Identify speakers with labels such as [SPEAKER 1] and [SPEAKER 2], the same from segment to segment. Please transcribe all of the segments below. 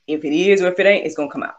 [SPEAKER 1] If it is or if it ain't, it's gonna come out.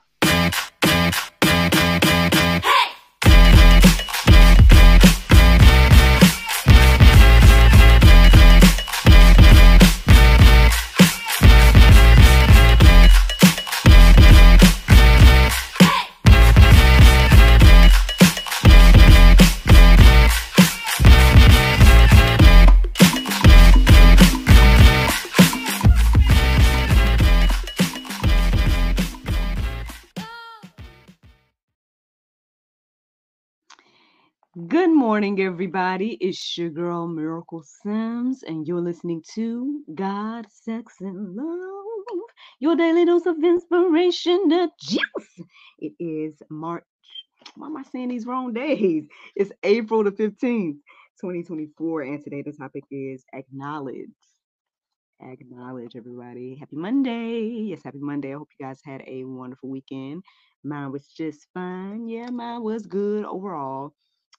[SPEAKER 1] Good morning, everybody. It's your girl, Miracle Sims, and you're listening to God, Sex, and Love, your daily dose of inspiration, the juice. It is March. Why am I saying these wrong days? It's April the 15th, 2024, and today the topic is acknowledge. Acknowledge, everybody. Happy Monday. Yes, happy Monday. I hope you guys had a wonderful weekend. Mine was just fine. Yeah, mine was good overall.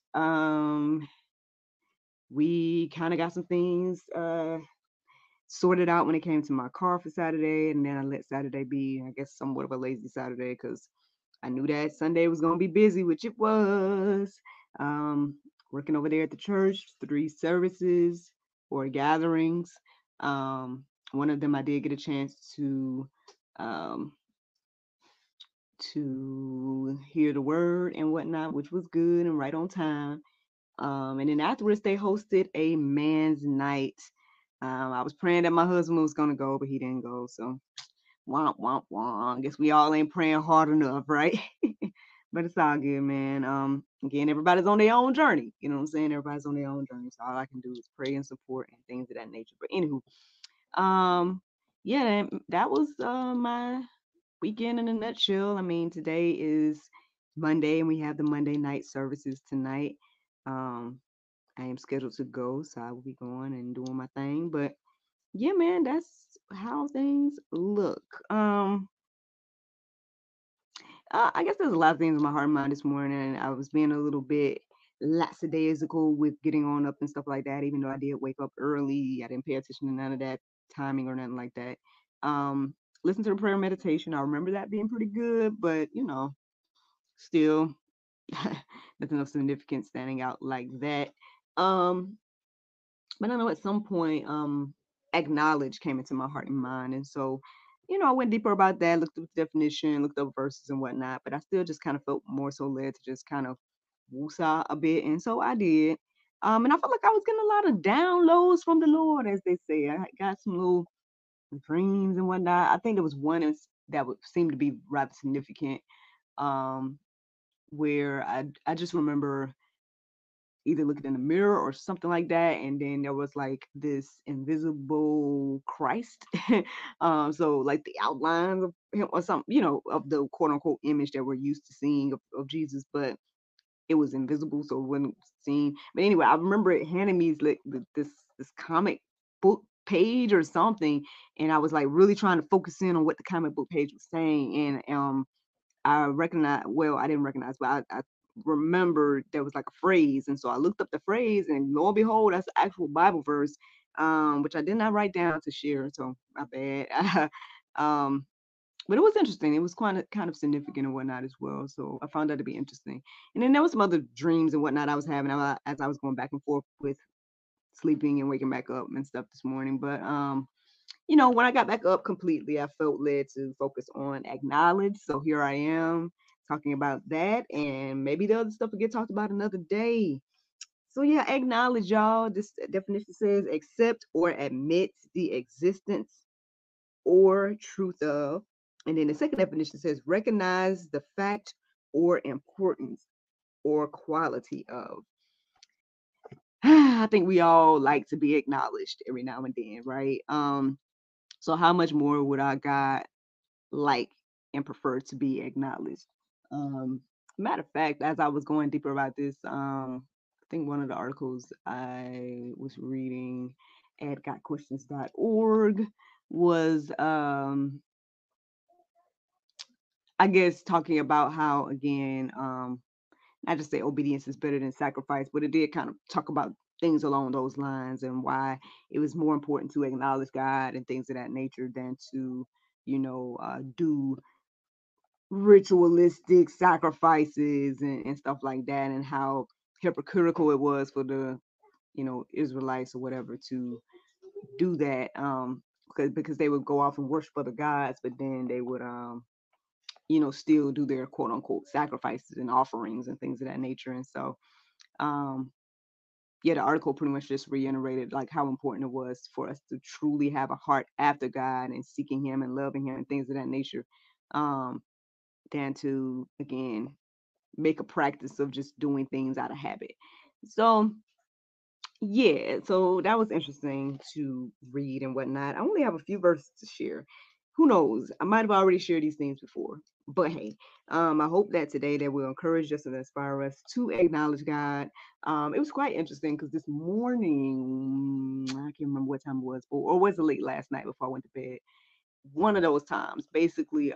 [SPEAKER 1] We kind of got some things sorted out when it came to my car for Saturday, and then I let Saturday be, I guess, somewhat of a lazy Saturday because I knew that Sunday was going to be busy, which it was. Working over there at the church, 3 services or gatherings. One of them I did get a chance to hear the word and whatnot, which was good and right on time. And then afterwards, they hosted a man's night. I was praying that my husband was going to go, but he didn't go. So, womp, womp, womp. I guess we all ain't praying hard enough, right? But it's all good, man. Again, everybody's on their own journey. You know what I'm saying? Everybody's on their own journey. So all I can do is pray and support and things of that nature. But anywho, yeah, that was my weekend in a nutshell. I mean, today is Monday, and we have the Monday night services tonight. I am scheduled to go, so I will be going and doing my thing. But yeah, man, that's how things look. I guess there's a lot of things in my heart and mind this morning. I was being a little bit lackadaisical with getting on up and stuff like that, even though I did wake up early. I didn't pay attention to none of that timing or nothing like that. Listen to the prayer meditation. I remember that being pretty good, but still nothing of significance standing out like that. But I know at some point, acknowledge came into my heart and mind. And so, I went deeper about that, looked up the definition, looked up verses and whatnot, but I still just kind of felt more so led to just kind of woosah a bit. And so I did. And I felt like I was getting a lot of downloads from the Lord, as they say. I got some little dreams and whatnot. I think there was one that would seem to be rather significant, where I just remember either looking in the mirror or something like that, and then there was like this invisible Christ. So like the outlines of him or something, of the quote unquote image that we're used to seeing of Jesus, but it was invisible, so it wasn't seen. But anyway, I remember it handing me like this comic book page or something, and I was like really trying to focus in on what the comic book page was saying, and I didn't recognize, but I remembered there was like a phrase. And so I looked up the phrase, and lo and behold, that's the actual Bible verse, which I did not write down to share. So my bad. But it was interesting. It was kind of significant and whatnot as well. So I found that to be interesting. And then there was some other dreams and whatnot I was having as I was going back and forth with sleeping and waking back up and stuff this morning. But when I got back up completely, I felt led to focus on acknowledge. So here I am talking about that, and maybe the other stuff will get talked about another day. So yeah, acknowledge, y'all. This definition says accept or admit the existence or truth of. And then the second definition says recognize the fact or importance or quality of. I think we all like to be acknowledged every now and then, right? So how much more would our God like and prefer to be acknowledged? Matter of fact, as I was going deeper about this, I think one of the articles I was reading at gotquestions.org was I guess talking about how, again, not just say obedience is better than sacrifice, but it did kind of talk about things along those lines and why it was more important to acknowledge God and things of that nature than to, do ritualistic sacrifices and stuff like that, and how hypocritical it was for the Israelites or whatever to do that, because they would go off and worship other gods, but then they would still do their quote unquote sacrifices and offerings and things of that nature. And so um yeah, the article pretty much just reiterated like how important it was for us to truly have a heart after God and seeking him and loving him and things of that nature, um than to again make a practice of just doing things out of habit. So yeah, so that was interesting to read and whatnot. I only have a few verses to share. Who knows? I might have already shared these things before. But hey, I hope that today that will encourage us and inspire us to acknowledge God. It was quite interesting because this morning, I can't remember what time it was, or was it late last night before I went to bed? One of those times, basically,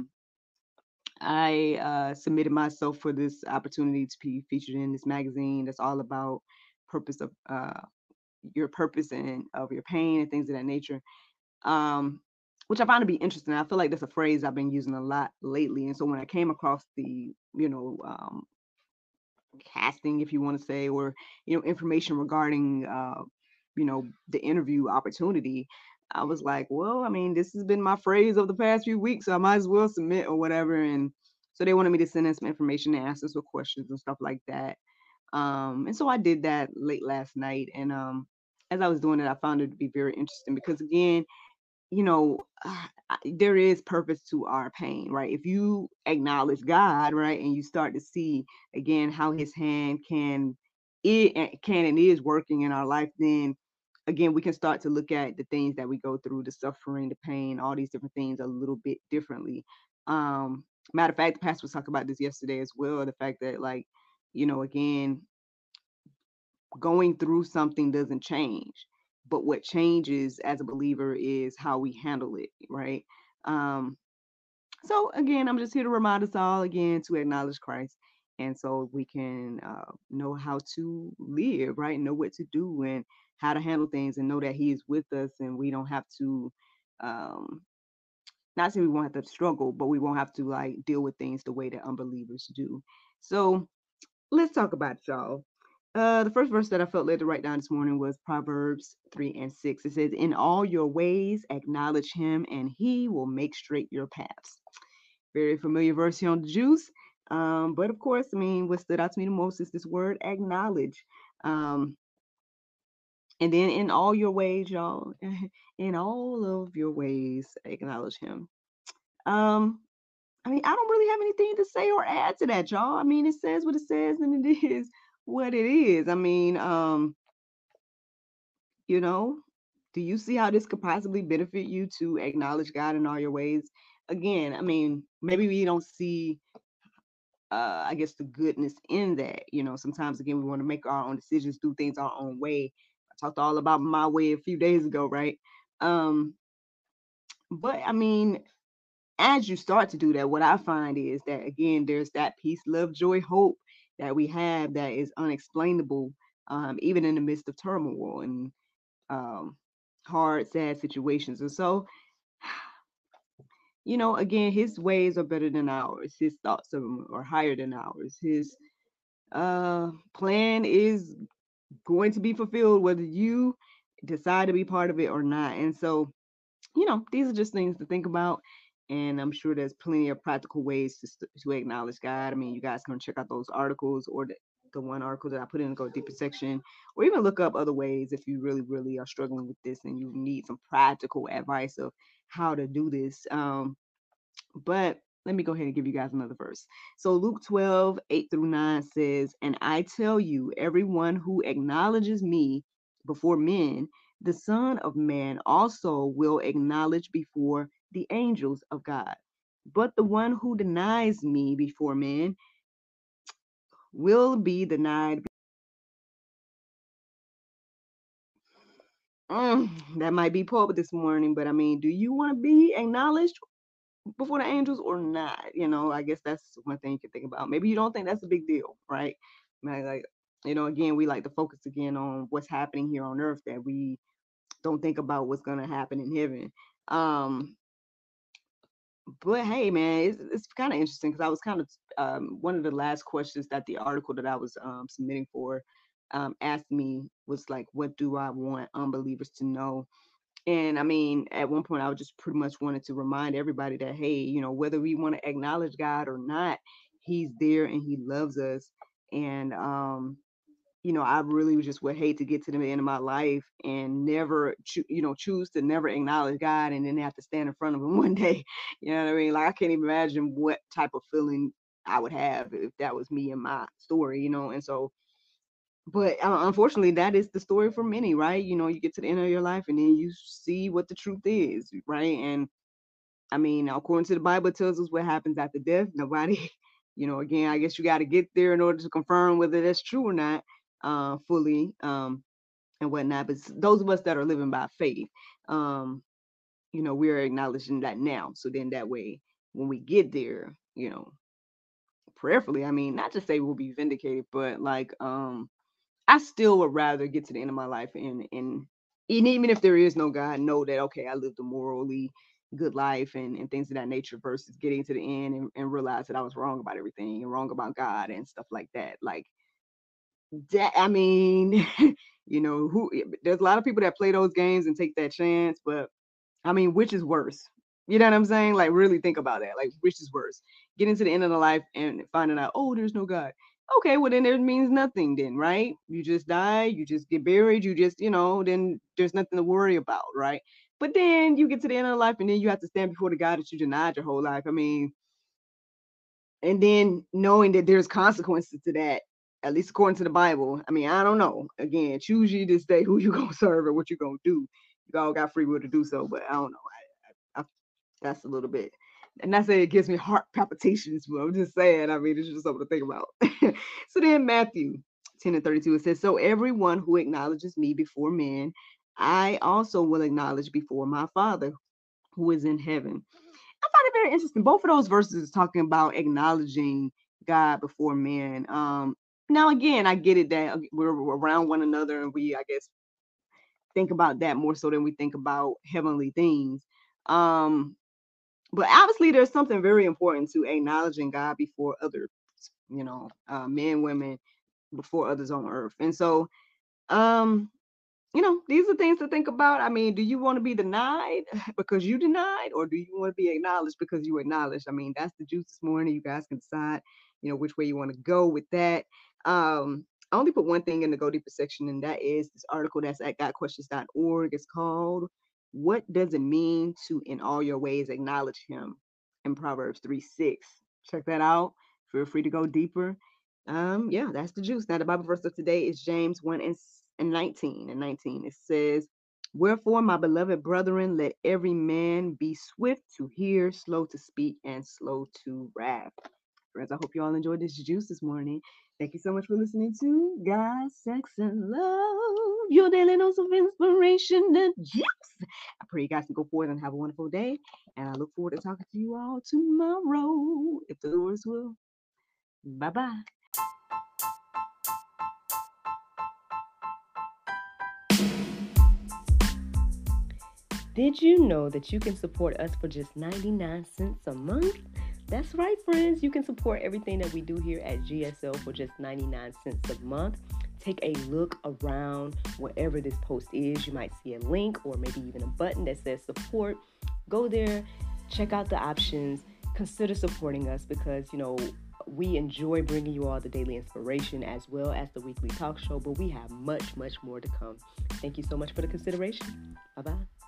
[SPEAKER 1] I submitted myself for this opportunity to be featured in this magazine that's all about purpose of your purpose and of your pain and things of that nature, um, which I found to be interesting. I feel like that's a phrase I've been using a lot lately. And so when I came across the, casting, if you want to say, or, information regarding, the interview opportunity, I was like, well, I mean, this has been my phrase of the past few weeks, so I might as well submit or whatever. And so they wanted me to send in some information and answer some questions and stuff like that. And so I did that late last night. And as I was doing it, I found it to be very interesting because, again, there is purpose to our pain, right? If you acknowledge God, right, and you start to see again how His hand can and is working in our life, then again we can start to look at the things that we go through, the suffering, the pain, all these different things a little bit differently. Um, Matter of fact, the pastor was talking about this yesterday as well. The fact that, like, again, going through something doesn't change, but what changes as a believer is how we handle it, right? um so again, I'm just here to remind us all again to acknowledge Christ, and so we can know how to live, right? Know what to do and how to handle things, and know that he is with us, and we don't have to, um not say we won't have to struggle, but we won't have to like deal with things the way that unbelievers do. So let's talk about it, y'all. The first verse that I felt led to write down this morning was Proverbs 3 and 6. It says, in all your ways, acknowledge him, and he will make straight your paths. Very familiar verse here on the juice. But of course, I mean, what stood out to me the most is this word acknowledge. Um, and then in all your ways, y'all, in all of your ways, acknowledge him. Um, I mean, I don't really have anything to say or add to that, y'all. I mean, it says what it says and it is what it is. I mean, you know, do you see how this could possibly benefit you to acknowledge God in all your ways? Again, I mean, maybe we don't see I guess the goodness in that. Sometimes again we want to make our own decisions, do things our own way. I talked all about my way a few days ago, right? Um, but I mean, as you start to do that, what I find is that again, there's that peace, love, joy, hope that we have that is unexplainable, even in the midst of turmoil and um, hard, sad situations. And so, again, his ways are better than ours. His thoughts are higher than ours. His plan is going to be fulfilled whether you decide to be part of it or not. And so, these are just things to think about. And I'm sure there's plenty of practical ways to acknowledge God. I mean, you guys can check out those articles, or the one article that I put in the Go Deeper section, or even look up other ways if you really, really are struggling with this and you need some practical advice of how to do this. But let me go ahead and give you guys another verse. So Luke 12, 8 through 9 says, and I tell you, everyone who acknowledges me before men, the Son of Man also will acknowledge before the angels of God. But the one who denies me before men will be denied. That might be pulpit this morning, but I mean, do you want to be acknowledged before the angels or not? I guess that's one thing you can think about. Maybe you don't think that's a big deal, right? Like, again, we like to focus again on what's happening here on earth, that we don't think about what's going to happen in heaven. Um, But hey, man, it's kind of interesting because I was kind of one of the last questions that the article that I was submitting for asked me was like, what do I want unbelievers to know? And I mean, at one point, I was just pretty much wanted to remind everybody that, hey, whether we want to acknowledge God or not, He's there and He loves us. And I really just would hate to get to the end of my life and never, choose to never acknowledge God and then have to stand in front of Him one day. You know what I mean? Like I can't even imagine what type of feeling I would have if that was me and my story. And so, but unfortunately, that is the story for many, right? You get to the end of your life and then you see what the truth is, right? And I mean, according to the Bible, it tells us what happens after death. Nobody, again, I guess you got to get there in order to confirm whether that's true or not, fully, and whatnot. But those of us that are living by faith, um, we're acknowledging that now. So then that way, when we get there, prayerfully, I mean, not to say we'll be vindicated, but like, I still would rather get to the end of my life and even if there is no God, know that okay, I lived a morally good life and things of that nature versus getting to the end and realize that I was wrong about everything and wrong about God and stuff like that. Like that, I mean, who there's a lot of people that play those games and take that chance, but I mean, which is worse? You know what I'm saying? Like, really think about that. Like, which is worse? Getting to the end of the life and finding out, oh, there's no God. Okay, well, then it means nothing, then, right? You just die, you just get buried, you just, then there's nothing to worry about, right? But then you get to the end of the life and then you have to stand before the God that you denied your whole life. I mean, and then knowing that there's consequences to that, at least according to the Bible. I mean, I don't know. Again, choose you this day who you gonna serve and what you gonna do. You all got free will to do so, but I don't know. That's a little bit. And not saying it gives me heart palpitations, but I'm just saying, I mean, it's just something to think about. So then Matthew 10:32, it says, so everyone who acknowledges me before men, I also will acknowledge before my Father who is in heaven. I find it very interesting. Both of those verses is talking about acknowledging God before men. Now again, I get it that we're around one another and we, I guess, think about that more so than we think about heavenly things. Um, but obviously there's something very important to acknowledging God before others, men, women, before others on earth. And so, um, these are things to think about. I mean, do you want to be denied because you denied, or do you want to be acknowledged because you acknowledged? I mean, that's the juice this morning. You guys can decide, which way you want to go with that. I only put one thing in the Go Deeper section, and that is this article that's at gotquestions.org. It's called "What Does It Mean to In All Your Ways Acknowledge Him" in Proverbs 3:6. Check that out. Feel free to go deeper. Yeah, that's the juice. Now the Bible verse of today is James 1 and 19. And 19 it says, wherefore, my beloved brethren, let every man be swift to hear, slow to speak, and slow to wrath. Friends, I hope you all enjoyed this juice this morning. Thank you so much for listening to God, Sex, and Love, your daily dose of inspiration and juice. I pray you guys can go forward and have a wonderful day. And I look forward to talking to you all tomorrow, if the Lord's will. Bye-bye. Did you know that you can support us for just 99 cents a month? That's right, friends. You can support everything that we do here at GSL for just 99 cents a month. Take a look around wherever this post is. You might see a link or maybe even a button that says support. Go there, check out the options, consider supporting us because, we enjoy bringing you all the daily inspiration as well as the weekly talk show, but we have much, much more to come. Thank you so much for the consideration. Bye-bye.